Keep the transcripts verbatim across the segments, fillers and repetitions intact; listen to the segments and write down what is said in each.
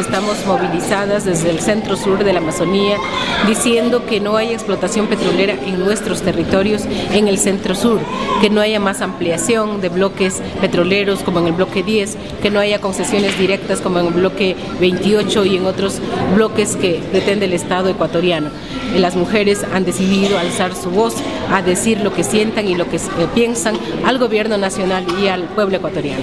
estamos movilizadas desde el centro sur de la Amazonía, diciendo que no haya explotación petrolera en nuestros territorios en el centro sur, que no haya más ampliación de bloques petroleros como en el bloque diez, que no haya concesiones directas como en el bloque veintiocho y en otros bloques que pretende el Estado ecuatoriano. Las mujeres han decidido alzar su voz a decir lo que sientan y lo que eh, piensan al gobierno nacional y al pueblo ecuatoriano.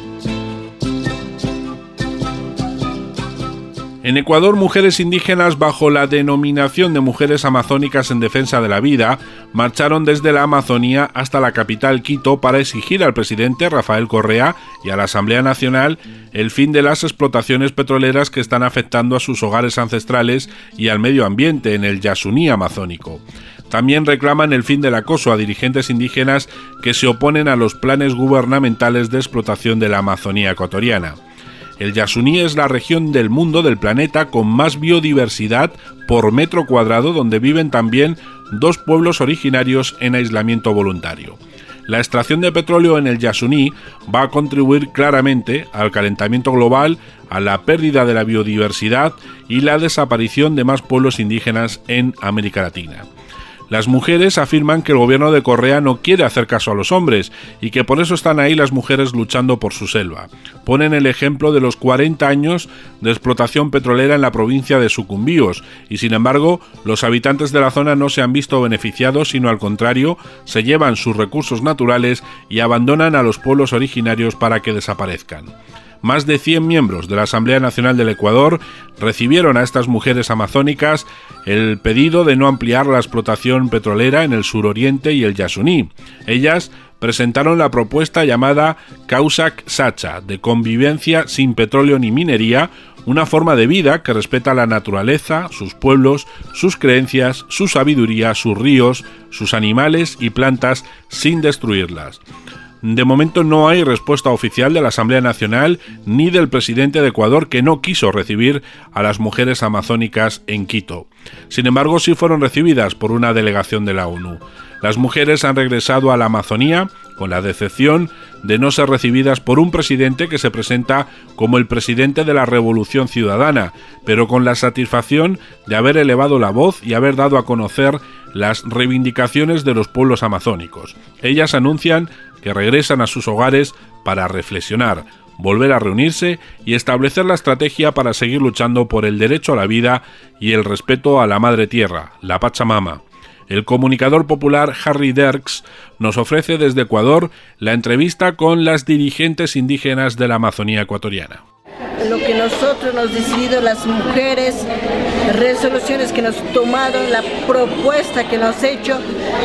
En Ecuador, mujeres indígenas bajo la denominación de Mujeres Amazónicas en Defensa de la Vida marcharon desde la Amazonía hasta la capital Quito para exigir al presidente Rafael Correa y a la Asamblea Nacional el fin de las explotaciones petroleras que están afectando a sus hogares ancestrales y al medio ambiente en el Yasuní amazónico. También reclaman el fin del acoso a dirigentes indígenas que se oponen a los planes gubernamentales de explotación de la Amazonía ecuatoriana. El Yasuní es la región del mundo del planeta con más biodiversidad por metro cuadrado, donde viven también dos pueblos originarios en aislamiento voluntario. La extracción de petróleo en el Yasuní va a contribuir claramente al calentamiento global, a la pérdida de la biodiversidad y la desaparición de más pueblos indígenas en América Latina. Las mujeres afirman que el gobierno de Correa no quiere hacer caso a los hombres y que por eso están ahí las mujeres luchando por su selva. Ponen el ejemplo de los cuarenta años de explotación petrolera en la provincia de Sucumbíos y, sin embargo, los habitantes de la zona no se han visto beneficiados, sino al contrario, se llevan sus recursos naturales y abandonan a los pueblos originarios para que desaparezcan. Más de cien miembros de la Asamblea Nacional del Ecuador recibieron a estas mujeres amazónicas el pedido de no ampliar la explotación petrolera en el suroriente y el Yasuní. Ellas presentaron la propuesta llamada Causac Sacha, de convivencia sin petróleo ni minería, una forma de vida que respeta la naturaleza, sus pueblos, sus creencias, su sabiduría, sus ríos, sus animales y plantas sin destruirlas. De momento no hay respuesta oficial de la Asamblea Nacional ni del presidente de Ecuador, que no quiso recibir a las mujeres amazónicas en Quito. Sin embargo, sí fueron recibidas por una delegación de la ONU. Las mujeres han regresado a la Amazonía con la decepción de no ser recibidas por un presidente que se presenta como el presidente de la Revolución Ciudadana, pero con la satisfacción de haber elevado la voz y haber dado a conocer las reivindicaciones de los pueblos amazónicos. Ellas anuncian que regresan a sus hogares para reflexionar, volver a reunirse y establecer la estrategia para seguir luchando por el derecho a la vida y el respeto a la Madre Tierra, la Pachamama. El comunicador popular Harry Derks nos ofrece desde Ecuador la entrevista con las dirigentes indígenas de la Amazonía ecuatoriana. Lo que nosotros nos decidido las mujeres, resoluciones que nos tomado, la propuesta que nos hecho,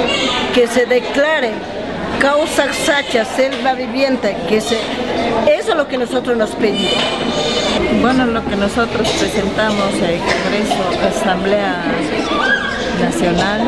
que se declare Causac Sacha, selva viviente, que se, eso es lo que nosotros nos pedimos. Bueno, lo que nosotros presentamos al Congreso, Asamblea Nacional,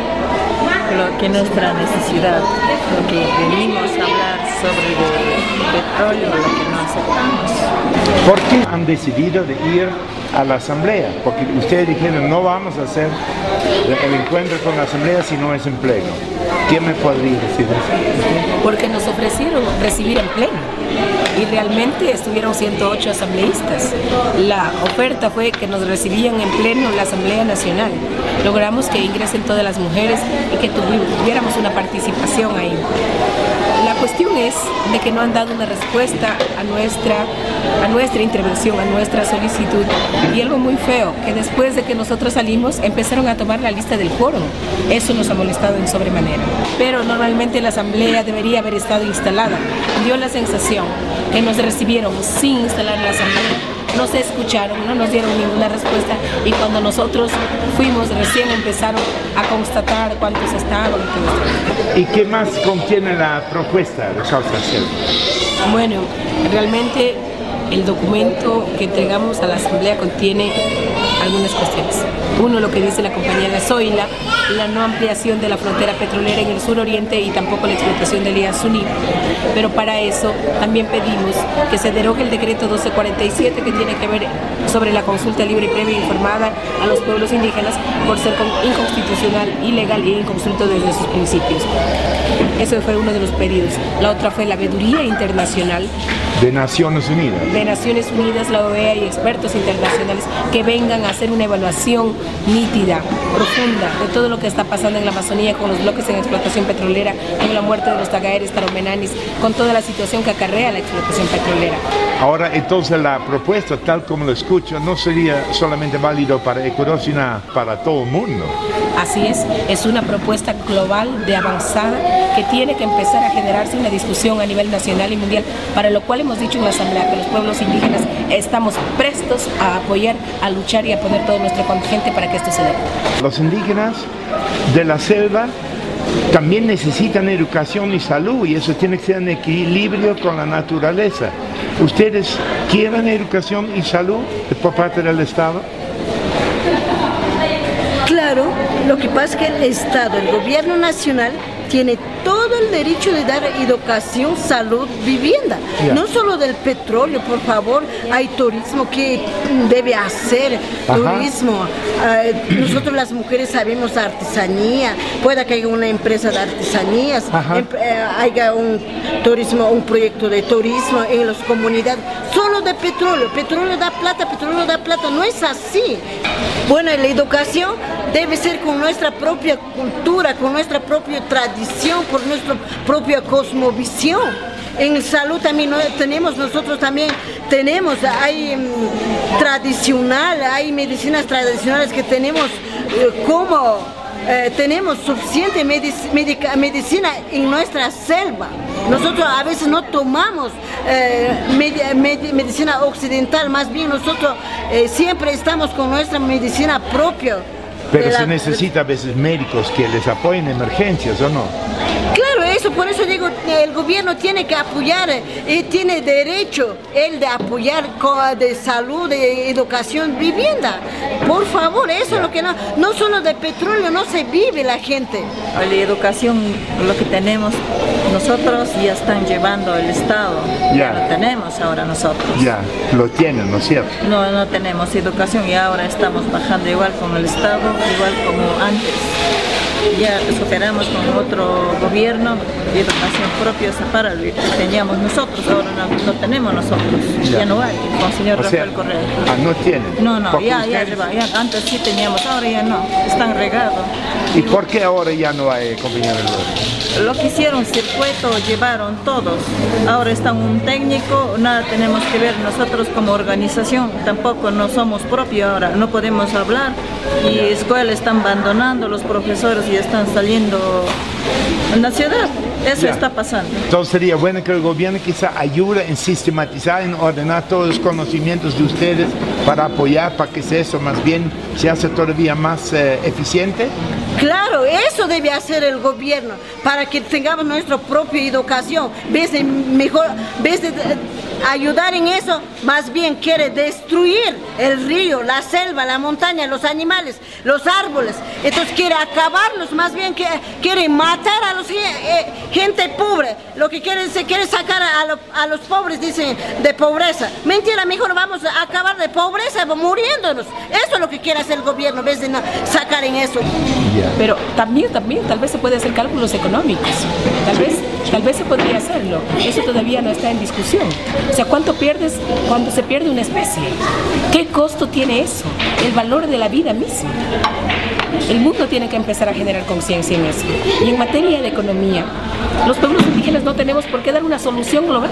lo que es nuestra necesidad, lo que venimos a hablar sobre el petróleo, lo que no aceptamos. ¿Por qué han decidido de ir a la Asamblea? Porque ustedes dijeron no vamos a hacer el encuentro con la Asamblea si no es en pleno. ¿Quién me podría decir eso? Porque nos ofrecieron recibir en pleno y realmente estuvieron ciento ocho asambleístas. La oferta fue que nos recibían en pleno la Asamblea Nacional. Logramos que ingresen todas las mujeres y que tuviéramos una participación ahí. La cuestión es de que no han dado una respuesta a nuestra, a nuestra intervención, a nuestra solicitud. Y algo muy feo, que después de que nosotros salimos empezaron a tomar la lista del quórum. Eso nos ha molestado en sobremanera. Pero normalmente la asamblea debería haber estado instalada. Dio la sensación que nos recibieron sin instalar la asamblea. No se escucharon, no nos dieron ninguna respuesta y cuando nosotros fuimos recién empezaron a constatar cuántos estaban. ¿Y qué más contiene la propuesta de Causac Sacha? Bueno, realmente el documento que entregamos a la Asamblea contiene algunas cuestiones. Uno, lo que dice la compañera Zoila, la no ampliación de la frontera petrolera en el suroriente y tampoco la explotación del Yasuní. Pero para eso también pedimos que se derogue el decreto doce cuarenta y siete que tiene que ver sobre la consulta libre y previa e informada a los pueblos indígenas por ser inconstitucional, ilegal e inconsulto desde sus principios. Eso fue uno de los pedidos. La otra fue la veeduría internacional de Naciones Unidas. De de Naciones Unidas, la O E A y expertos internacionales que vengan a hacer una evaluación nítida, profunda, de todo lo que está pasando en la Amazonía con los bloques en explotación petrolera, con la muerte de los tagaeres, taromenanis, con toda la situación que acarrea la explotación petrolera. Ahora, entonces, la propuesta, tal como lo escucho, no sería solamente válido para Ecuador, sino para todo el mundo. Así es, es una propuesta global de avanzada que tiene que empezar a generarse una discusión a nivel nacional y mundial, para lo cual hemos dicho en la Asamblea que los pueblos indígenas estamos prestos a apoyar, a luchar y a poner todo nuestro contingente para que esto se dé. Los indígenas de la selva también necesitan educación y salud, y eso tiene que ser en equilibrio con la naturaleza. ¿Ustedes quieren educación y salud por parte del Estado? Claro, lo que pasa es que el Estado, el gobierno nacional, tiene todo el derecho de dar educación, salud, vivienda. Yeah. No solo del petróleo, por favor, hay turismo que debe hacer, Ajá. turismo. Uh, nosotros las mujeres sabemos artesanía, pueda que haya una empresa de artesanías, em, eh, haya un turismo, un proyecto de turismo en las comunidades, solo de petróleo. Petróleo da plata, petróleo da plata, no es así. Bueno, la educación debe ser con nuestra propia cultura, con nuestra propia tradición, por nuestra propia cosmovisión. En salud también ¿no? tenemos, nosotros también tenemos, hay um, tradicional, hay medicinas tradicionales que tenemos uh, como eh, tenemos suficiente medic medica medicina en nuestra selva. Nosotros a veces no tomamos eh, med med medicina occidental, más bien nosotros eh, siempre estamos con nuestra medicina propia. Pero se necesita a veces médicos que les apoyen en emergencias, ¿o no? Claro, eso, por eso digo, el gobierno tiene que apoyar, y tiene derecho él de apoyar de salud, de educación, vivienda. Por favor, eso es lo que no, no solo de petróleo no se vive la gente. La educación, lo que tenemos nosotros ya están llevando el Estado, ya, ya lo tenemos ahora nosotros. Ya, lo tienen, ¿no es cierto? No, no tenemos educación y ahora estamos bajando igual con el Estado, igual como antes. Ya superamos con otro gobierno de educación propia, esa para lo que teníamos nosotros, ahora no, no tenemos nosotros, ya, ya no hay, con el señor o Rafael sea, Correa. Ah, no tienen. No, no, ya, ya, ya, antes sí teníamos, ahora ya no, están regados. ¿Y, ¿Y por qué ahora ya no hay, compañero? Lo que hicieron circuito, llevaron todos, ahora está un técnico, nada tenemos que ver nosotros como organización, tampoco no somos propios ahora, no podemos hablar y escuelas están abandonando, los profesores ya están saliendo en la ciudad, eso ya está pasando. Entonces sería bueno que el gobierno quizá ayude en sistematizar, en ordenar todos los conocimientos de ustedes para apoyar, para que eso más bien se hace todavía más eh, eficiente. Claro, eso debe hacer el gobierno, para que tengamos nuestra propia educación. Vez de mejor, vez de ayudar en eso, más bien quiere destruir el río, la selva, la montaña, los animales, los árboles. Entonces quiere acabarlos, más bien que quiere matar a los eh, gente pobre. Lo que quiere, se quiere sacar a, lo, a los pobres, dicen, de pobreza. Mentira, mejor vamos a acabar de pobreza muriéndonos. Eso es lo que quiere hacer el gobierno, en vez de no, sacar en eso. Pero también, también, tal vez se puede hacer cálculos económicos, tal vez, tal vez se podría hacerlo, eso todavía no está en discusión. O sea, ¿cuánto pierdes cuando se pierde una especie? ¿Qué costo tiene eso? El valor de la vida misma. El mundo tiene que empezar a generar conciencia en eso. Y en materia de economía, los pueblos indígenas no tenemos por qué dar una solución global.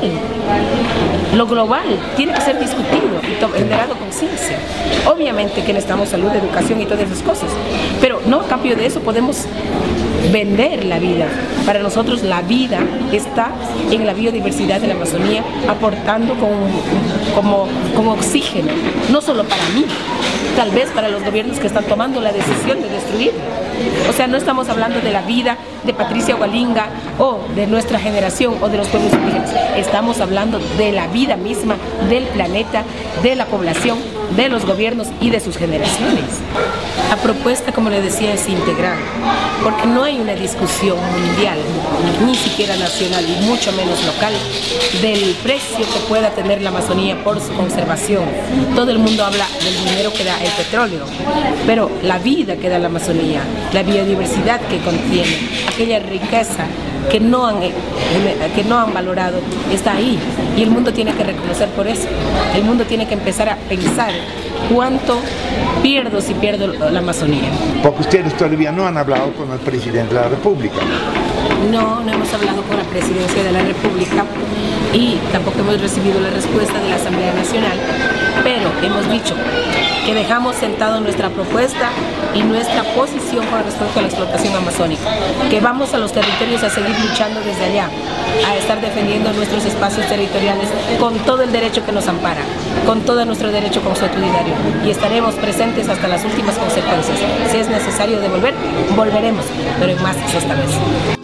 Lo global tiene que ser discutido y generado conciencia. Obviamente que necesitamos salud, educación y todas esas cosas, pero no a cambio de eso podemos vender la vida. Para nosotros la vida está en la biodiversidad de la Amazonía, aportando con, como, como oxígeno, no solo para mí, tal vez para los gobiernos que están tomando la decisión de destruirla. O sea, no estamos hablando de la vida de Patricia Hualinga o de nuestra generación o de los pueblos indígenas. Estamos hablando de la vida misma, del planeta, de la población, de los gobiernos y de sus generaciones. La propuesta, como le decía, es integral, porque no hay una discusión mundial, ni siquiera nacional, y mucho menos local, del precio que pueda tener la Amazonía por su conservación. Todo el mundo habla del dinero que da el petróleo, pero la vida que da la Amazonía, la biodiversidad que contiene, aquella riqueza que no han, que no han valorado está ahí, y el mundo tiene que reconocer por eso. El mundo tiene que empezar a pensar cuánto pierdo si pierdo la Amazonía. Porque ustedes todavía no han hablado con el presidente de la República. No, no hemos hablado con la Presidencia de la República y tampoco hemos recibido la respuesta de la Asamblea Nacional, pero hemos dicho que dejamos sentado nuestra propuesta y nuestra posición con respecto a la explotación amazónica, que vamos a los territorios a seguir luchando desde allá, a estar defendiendo nuestros espacios territoriales con todo el derecho que nos ampara, con todo nuestro derecho consuetudinario, y estaremos presentes hasta las últimas consecuencias. Si es necesario devolver, volveremos, pero en más esta vez.